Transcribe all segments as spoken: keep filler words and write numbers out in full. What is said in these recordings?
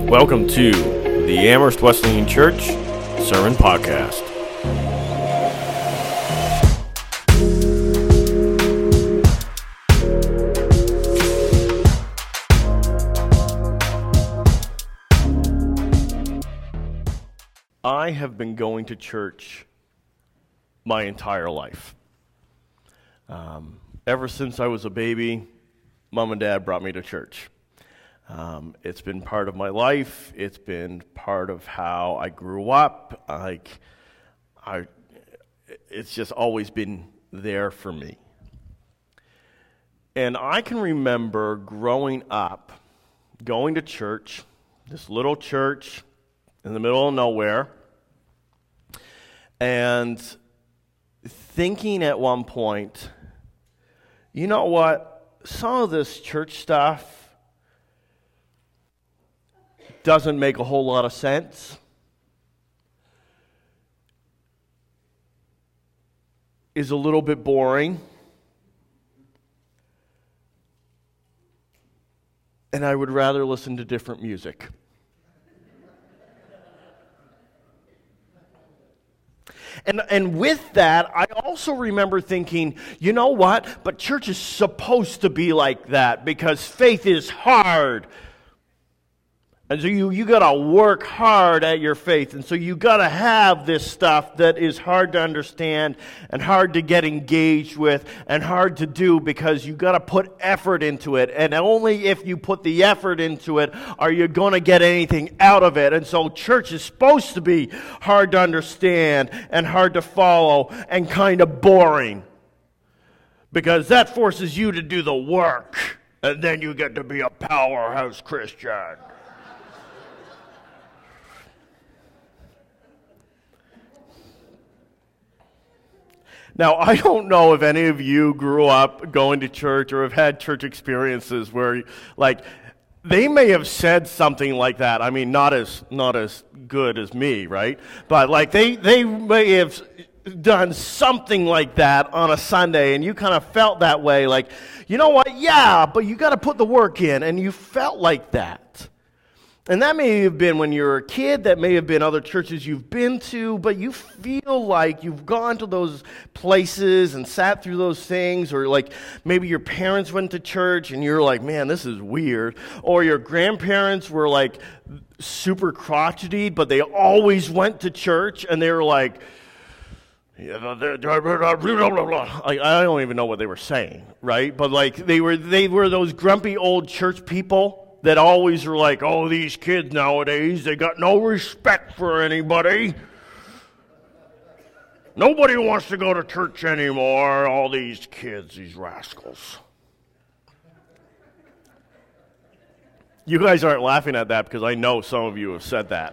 Welcome to the Amherst Wesleyan Church Sermon Podcast. I have been going to church my entire life. Um, ever since I was a baby, Mom and Dad brought me to church. Um, it's been part of my life. It's been part of how I grew up. Like, I, it's just always been there for me. And I can remember growing up, going to church, this little church in the middle of nowhere, and thinking at one point, you know what, some of this church stuff doesn't make a whole lot of sense. Is a little bit boring. And I would rather listen to different music. And and with that, I also remember thinking, you know what? But church is supposed to be like that because faith is hard. And so you, you got to work hard at your faith. And so you got to have this stuff that is hard to understand and hard to get engaged with and hard to do because you got to put effort into it. And only if you put the effort into it are you going to get anything out of it. And so church is supposed to be hard to understand and hard to follow and kind of boring because that forces you to do the work. And then you get to be a powerhouse Christian. Now, I don't know if any of you grew up going to church or have had church experiences where, like, they may have said something like that. I mean, not as not as good as me, right? But, like, they, they may have done something like that on a Sunday, and you kind of felt that way, like, you know what, yeah, but you got to put the work in, and you felt like that. And that may have been when you were a kid, that may have been other churches you've been to, but you feel like you've gone to those places and sat through those things, or like maybe your parents went to church and you're like, man, this is weird. Or your grandparents were like super crotchety, but they always went to church and they were like, I don't even know what they were saying, right? But like they were, they were those grumpy old church people that always are like, oh, these kids nowadays, they got no respect for anybody. Nobody wants to go to church anymore. All these kids, these rascals. You guys aren't laughing at that because I know some of you have said that.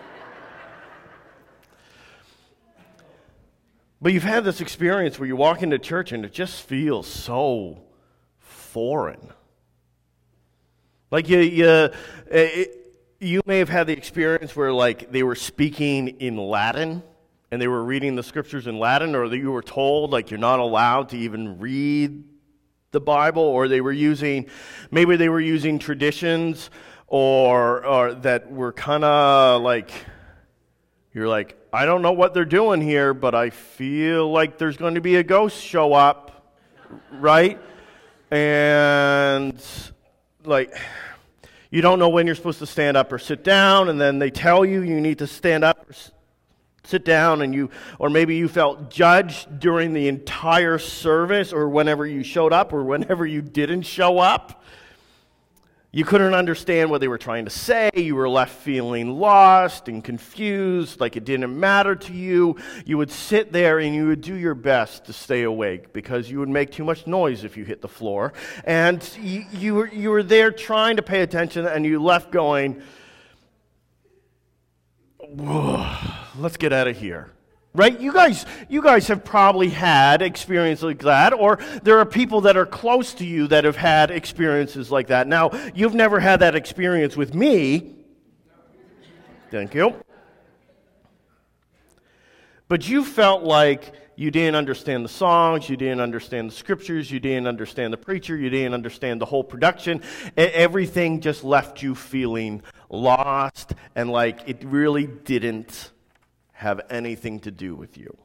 But you've had this experience where you walk into church and it just feels so foreign. Like you, you, it, you may have had the experience where like they were speaking in Latin and they were reading the scriptures in Latin, or that you were told like you're not allowed to even read the Bible, or they were using, maybe they were using traditions or, or that were kind of like, you're like, I don't know what they're doing here, but I feel like there's going to be a ghost show up, right? And like, you don't know when you're supposed to stand up or sit down, and then they tell you you need to stand up or s- sit down, and you, or maybe you felt judged during the entire service, or whenever you showed up, or whenever you didn't show up. You couldn't understand what they were trying to say. You were left feeling lost and confused, like it didn't matter to you. You would sit there and you would do your best to stay awake because you would make too much noise if you hit the floor. And you, you were, you were there trying to pay attention, and you left going, whoa, let's get out of here. Right? You guys, you guys have probably had experiences like that, or there are people that are close to you that have had experiences like that. Now, you've never had that experience with me. Thank you. But you felt like you didn't understand the songs, you didn't understand the scriptures, you didn't understand the preacher, you didn't understand the whole production. Everything just left you feeling lost, and like it really didn't have anything to do with you.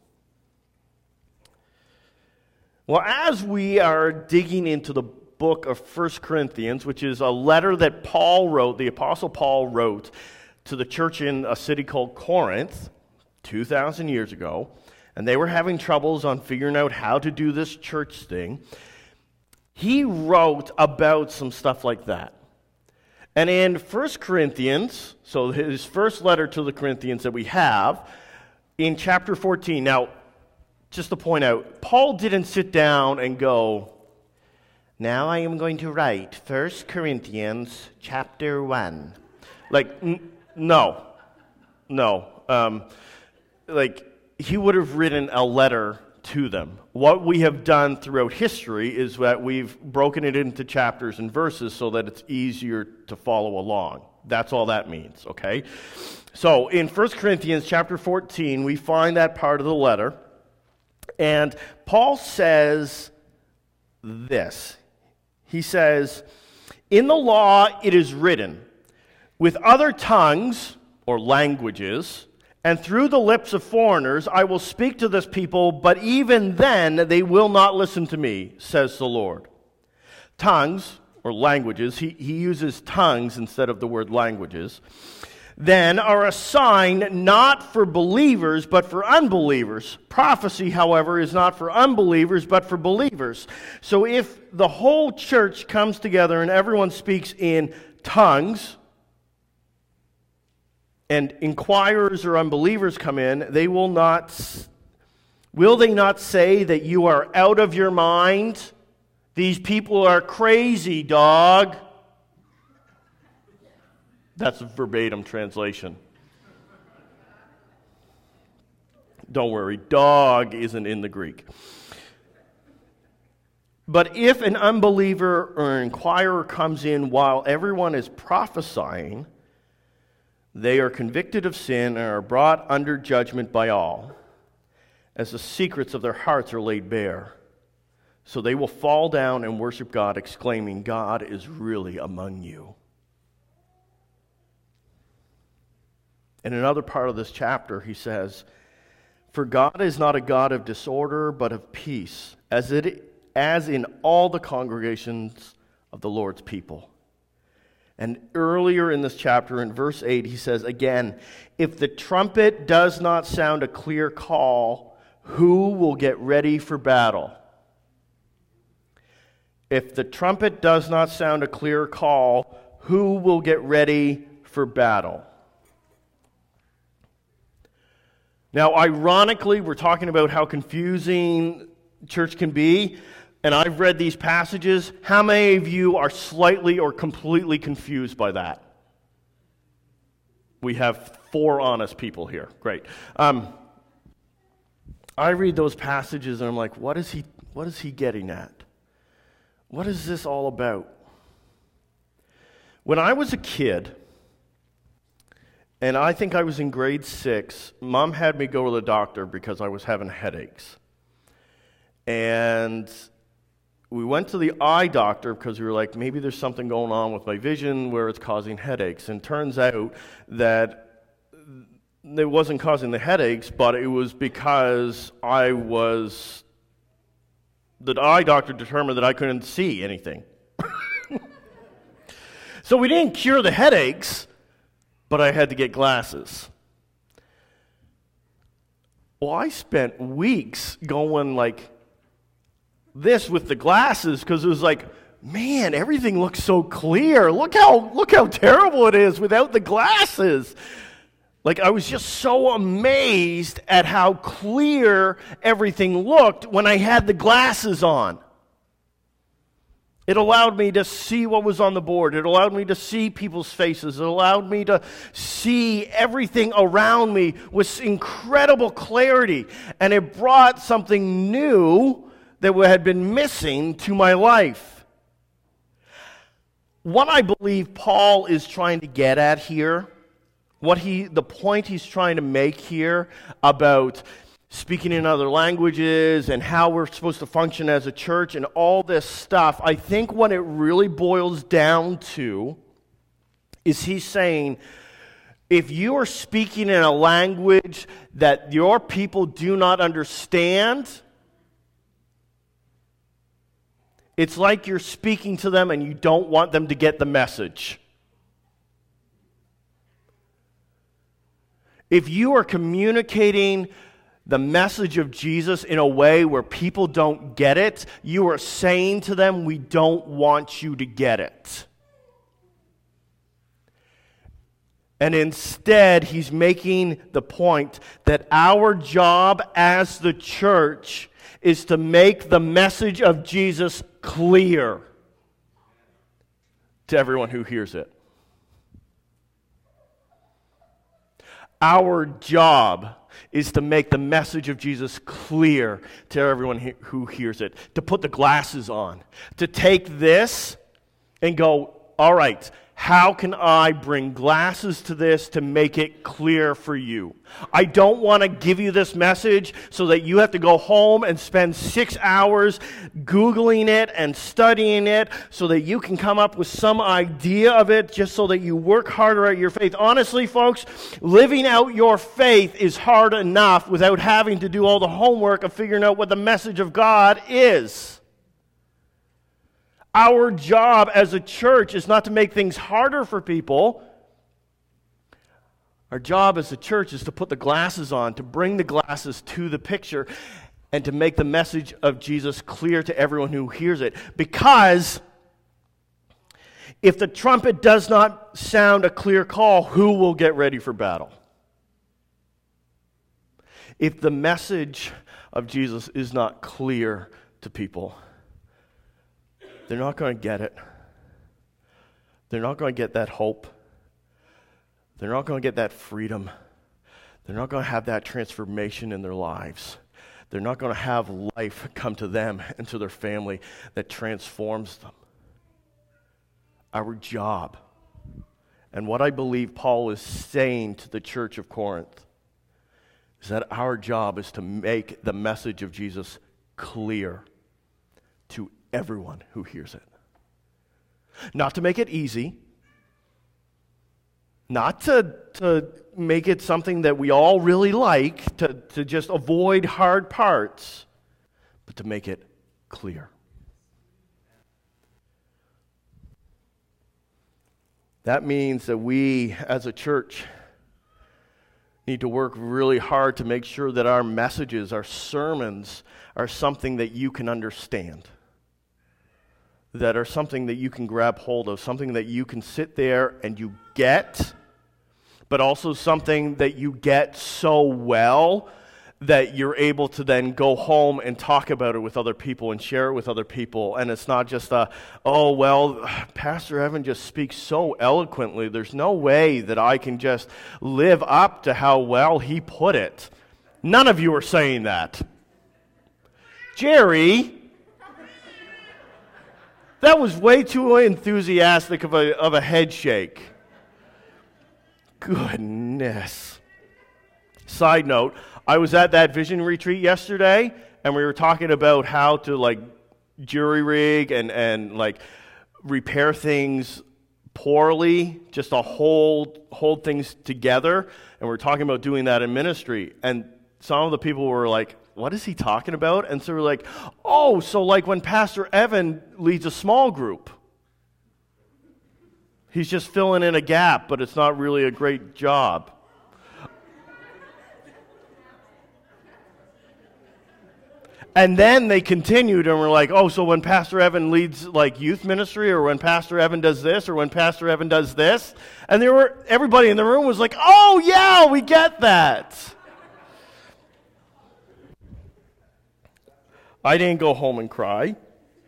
Well, as we are digging into the book of First Corinthians, which is a letter that Paul wrote, the Apostle Paul wrote to the church in a city called Corinth two thousand years ago, and they were having troubles on figuring out how to do this church thing, he wrote about some stuff like that. And in First Corinthians, so his first letter to the Corinthians that we have, in chapter fourteen, now, just to point out, Paul didn't sit down and go, now I am going to write First Corinthians chapter one. Like, n- no. No. Um, like, he would have written a letter to them. What we have done throughout history is that we've broken it into chapters and verses so that it's easier to follow along. That's all that means, okay? So, in First Corinthians chapter fourteen, we find that part of the letter. And Paul says this. He says, in the law it is written, with other tongues, or languages, and through the lips of foreigners I will speak to this people, but even then they will not listen to me, says the Lord. Tongues, or languages, he, he uses tongues instead of the word languages, then are a sign not for believers, but for unbelievers. Prophecy, however, is not for unbelievers, but for believers. So if the whole church comes together and everyone speaks in tongues, and inquirers or unbelievers come in, they will not, will they not say that you are out of your mind? These people are crazy, dog. That's a verbatim translation. Don't worry, dog isn't in the Greek. But if an unbeliever or an inquirer comes in while everyone is prophesying, they are convicted of sin and are brought under judgment by all, as the secrets of their hearts are laid bare. So they will fall down and worship God, exclaiming, God is really among you. In another part of this chapter, he says, for God is not a God of disorder, but of peace, as it as in all the congregations of the Lord's people. And earlier in this chapter, in verse eight, he says again, if the trumpet does not sound a clear call, who will get ready for battle? If the trumpet does not sound a clear call, who will get ready for battle? Now, ironically, we're talking about how confusing church can be, and I've read these passages. How many of you are slightly or completely confused by that? We have four honest people here. Great. Um, I read those passages and I'm like, what is he, what is he getting at? What is this all about? When I was a kid, and I think I was in grade six, Mom had me go to the doctor because I was having headaches. And we went to the eye doctor because we were like, maybe there's something going on with my vision where it's causing headaches. And turns out that it wasn't causing the headaches, but it was because I was, the eye doctor determined that I couldn't see anything. So we didn't cure the headaches, but I had to get glasses. Well, I spent weeks going like this with the glasses because it was like, man, everything looks so clear. Look how look how terrible it is without the glasses. Like, I was just so amazed at how clear everything looked when I had the glasses on. It allowed me to see what was on the board. It allowed me to see people's faces. It allowed me to see everything around me with incredible clarity. And it brought something new that had been missing to my life. What I believe Paul is trying to get at here, what he, the point he's trying to make here about speaking in other languages and how we're supposed to function as a church and all this stuff, I think what it really boils down to is he's saying, if you are speaking in a language that your people do not understand, it's like you're speaking to them and you don't want them to get the message. If you are communicating the message of Jesus in a way where people don't get it, you are saying to them, we don't want you to get it. And instead, he's making the point that our job as the church is to make the message of Jesus clear to everyone who hears it. Our job is to make the message of Jesus clear to everyone he- who hears it, to put the glasses on, to take this and go, all right, how can I bring glasses to this to make it clear for you? I don't want to give you this message so that you have to go home and spend six hours Googling it and studying it so that you can come up with some idea of it just so that you work harder at your faith. Honestly, folks, living out your faith is hard enough without having to do all the homework of figuring out what the message of God is. Our job as a church is not to make things harder for people. Our job as a church is to put the glasses on, to bring the glasses to the picture, and to make the message of Jesus clear to everyone who hears it. Because if the trumpet does not sound a clear call, who will get ready for battle? If the message of Jesus is not clear to people, they're not going to get it. They're not going to get that hope. They're not going to get that freedom. They're not going to have that transformation in their lives. They're not going to have life come to them and to their family that transforms them. Our job, and what I believe Paul is saying to the church of Corinth, is that our job is to make the message of Jesus clear to everyone who hears it. Not to make it easy, not to, to make it something that we all really like, to, to just avoid hard parts, but to make it clear. That means that we, as a church, need to work really hard to make sure that our messages, our sermons, are something that you can understand, that are something that you can grab hold of, something that you can sit there and you get, but also something that you get so well that you're able to then go home and talk about it with other people and share it with other people. And it's not just a, oh, well, Pastor Evan just speaks so eloquently. There's no way that I can just live up to how well he put it. None of you are saying that. Jerry, that was way too enthusiastic of a, of a head shake. Goodness. Side note, I was at that vision retreat yesterday, and we were talking about how to, like, jury rig and, and like, repair things poorly, just to hold, hold things together. And we we're talking about doing that in ministry. And some of the people were like, what is he talking about? And so we're like, oh, so like when Pastor Evan leads a small group. He's just filling in a gap, but it's not really a great job. And then they continued and were like, oh, so when Pastor Evan leads like youth ministry, or when Pastor Evan does this, or when Pastor Evan does this. And there were everybody in the room was like, oh yeah, we get that. I didn't go home and cry.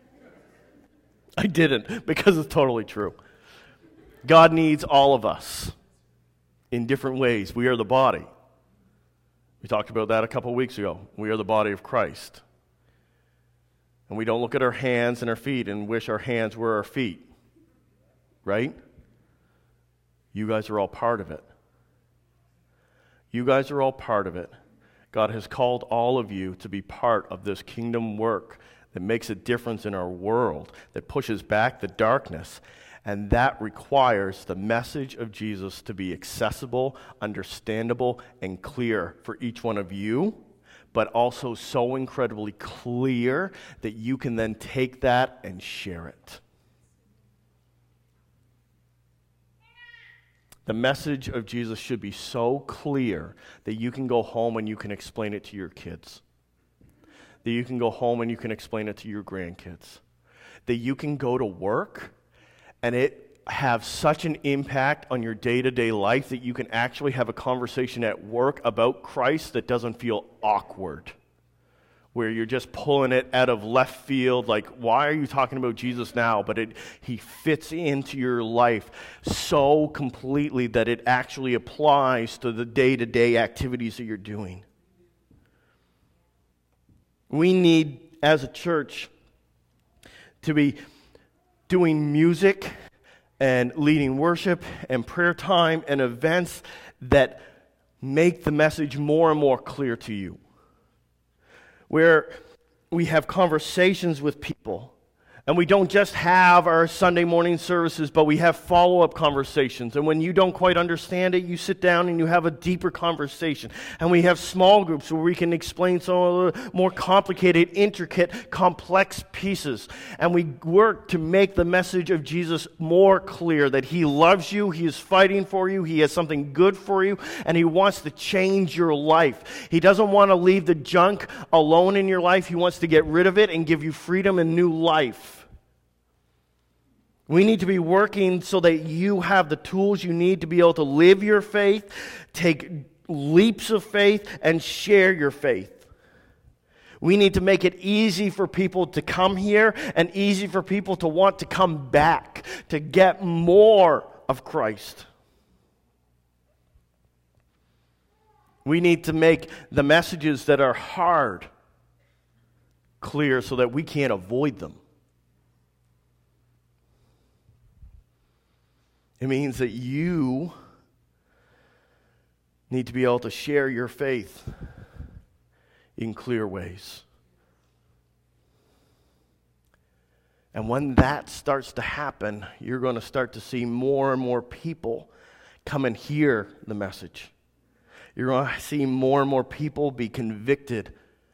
I didn't, because it's totally true. God needs all of us in different ways. We are the body. We talked about that a couple weeks ago. We are the body of Christ. And we don't look at our hands and our feet and wish our hands were our feet. Right? You guys are all part of it. You guys are all part of it. God has called all of you to be part of this kingdom work that makes a difference in our world, that pushes back the darkness, And that requires the message of Jesus to be accessible, understandable, and clear for each one of you, but also so incredibly clear that you can then take that and share it. The message of Jesus should be so clear that you can go home and you can explain it to your kids. That you can go home and you can explain it to your grandkids. That you can go to work and it have such an impact on your day-to-day life that you can actually have a conversation at work about Christ that doesn't feel awkward. Where you're just pulling it out of left field, like, why are you talking about Jesus now? But it, he fits into your life so completely that it actually applies to the day-to-day activities that you're doing. We need, as a church, to be doing music and leading worship and prayer time and events that make the message more and more clear to you. Where we have conversations with people, and we don't just have our Sunday morning services, but we have follow-up conversations. And when you don't quite understand it, you sit down and you have a deeper conversation. And we have small groups where we can explain some of the more complicated, intricate, complex pieces. And we work to make the message of Jesus more clear, that he loves you, he is fighting for you, he has something good for you, and he wants to change your life. He doesn't want to leave the junk alone in your life. He wants to get rid of it and give you freedom and new life. We need to be working so that you have the tools you need to be able to live your faith, take leaps of faith, and share your faith. We need to make it easy for people to come here and easy for people to want to come back, to get more of Christ. We need to make the messages that are hard clear so that we can't avoid them. It means that you need to be able to share your faith in clear ways. And when that starts to happen, you're going to start to see more and more people come and hear the message. You're going to see more and more people be convicted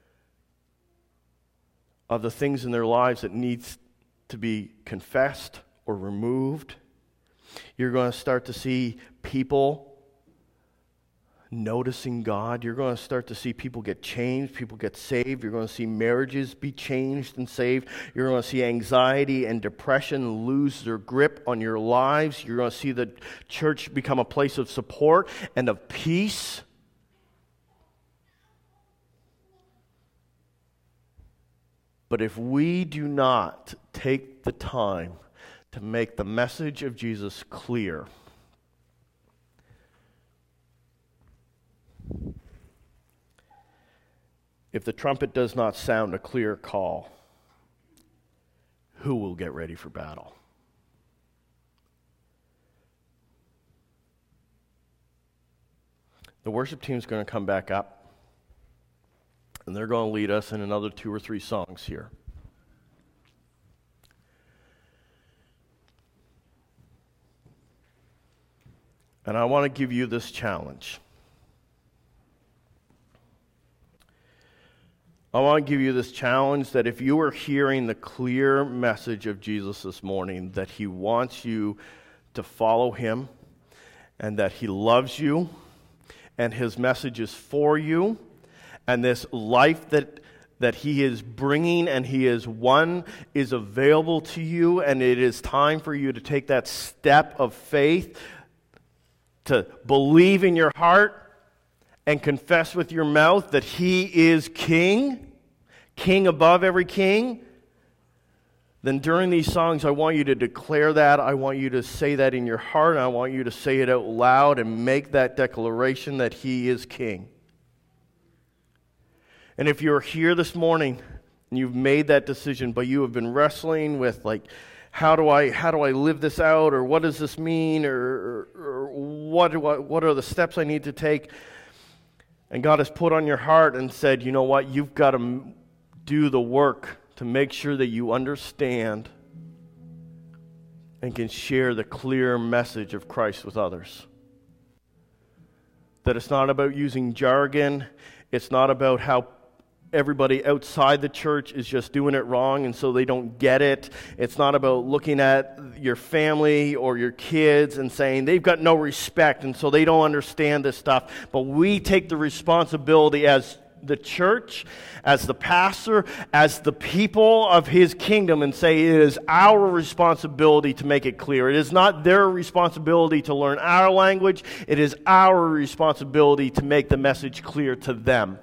of the things in their lives that needs to be confessed or removed. You're going to start to see people noticing God. You're going to start to see people get changed, people get saved. You're going to see marriages be changed and saved. You're going to see anxiety and depression lose their grip on your lives. You're going to see the church become a place of support and of peace. But if we do not take the time to make the message of Jesus clear, if the trumpet does not sound a clear call, who will get ready for battle? The worship team is going to come back up, and they're going to lead us in another two or three songs here. And I want to give you this challenge. I want to give you this challenge that if you are hearing the clear message of Jesus this morning, that he wants you to follow him, and that he loves you, and his message is for you, and this life that that he is bringing and he is won is available to you, and it is time for you to take that step of faith, to believe in your heart and confess with your mouth that he is king, king above every king, then during these songs, I want you to declare that. I want you to say that in your heart. And I want you to say it out loud and make that declaration that he is king. And if you're here this morning and you've made that decision, but you have been wrestling with, like, How do I how do I live this out, or what does this mean, or, or, or what, do I, what are the steps I need to take? And God has put on your heart and said, you know what, you've got to do the work to make sure that you understand and can share the clear message of Christ with others. That it's not about using jargon. It's not about how everybody outside the church is just doing it wrong and so they don't get it. It's not about looking at your family or your kids and saying they've got no respect and so they don't understand this stuff. But we take the responsibility as the church, as the pastor, as the people of his kingdom and say it is our responsibility to make it clear. It is not their responsibility to learn our language. It is our responsibility to make the message clear to them.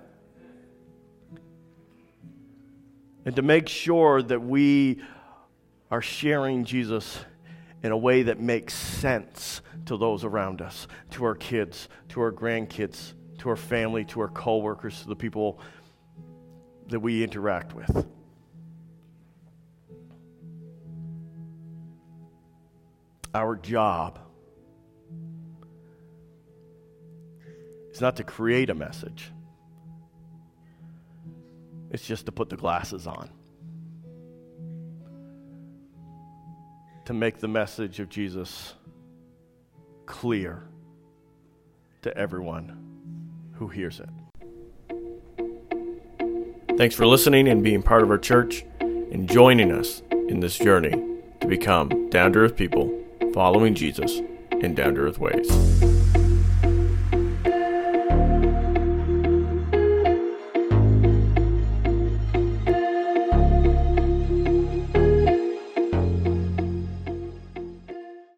And to make sure that we are sharing Jesus in a way that makes sense to those around us, to our kids, to our grandkids, to our family, to our coworkers, to the people that we interact with. Our job is not to create a message. It's just to put the glasses on. To make the message of Jesus clear to everyone who hears it. Thanks for listening and being part of our church and joining us in this journey to become down-to-earth people following Jesus in down-to-earth ways.